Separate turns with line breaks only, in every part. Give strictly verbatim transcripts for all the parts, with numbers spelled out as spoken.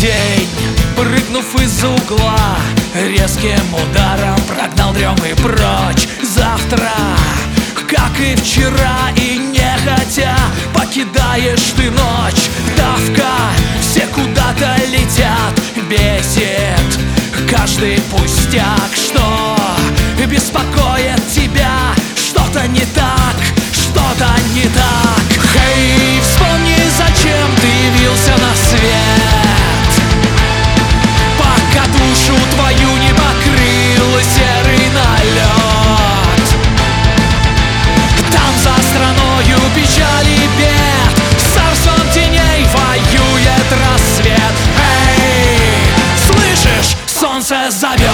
день, прыгнув из-за угла, резким ударом прогнал дремы прочь. Завтра, как и вчера, и нехотя покидаешь ты ночь. Давка, все куда-то летят, бесит каждый пустяк, что беспокоит тебя. Что-то не так, что-то не так. Хей, вспомни, зачем ты явился на свет, пока душу твою не покрыл серый налет. Там за страною печали и бед, с царством теней воюет рассвет. Эй, слышишь, солнце зовет.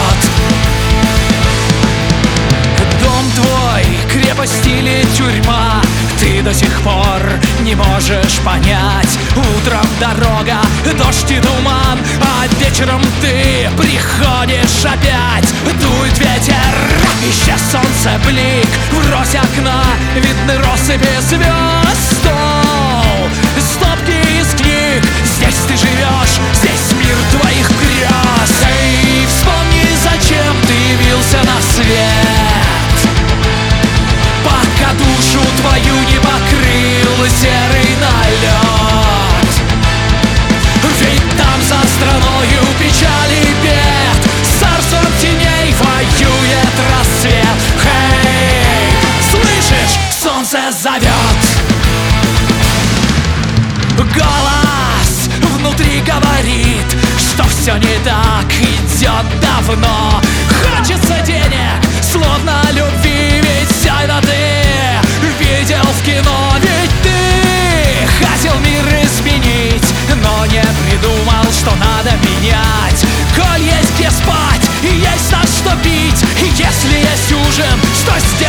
Дом твой, крепость или тюрьма, ты до сих пор не можешь понять. Утром дорога, дождь и туман, а вечером ты приходишь опять. Дует ветер, исчез солнце блик, врозь окна видны россыпи звезд. Стол, стопки из книг, здесь ты живешь, здесь мир твоих грез. Эй, вспомни, зачем ты явился на свет, пока душу твою не покрыл серый налет. Ведь там за страною печали и бед, с царством теней воюет рассвет. Хей, слышишь, солнце зовет. Голос внутри говорит, что все не так, идет давно. Хочется денег, словно любви, ведь все это ты видел в кино. Ведь ты хотел мир изменить, но не придумал, что надо менять. Коль есть где спать и есть на что пить, и если есть ужин, что сделать?